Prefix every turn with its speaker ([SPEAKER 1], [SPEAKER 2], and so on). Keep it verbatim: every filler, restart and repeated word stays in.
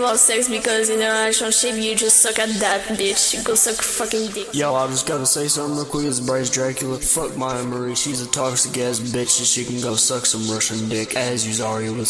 [SPEAKER 1] about sex because in a relationship you just suck at that, bitch. Go suck fucking dick.
[SPEAKER 2] Yo, I just gotta say something real quick. It's Bryce Dracula. Fuck Maya Marie. She's a toxic ass bitch and she can go suck some Russian dick, as you already was.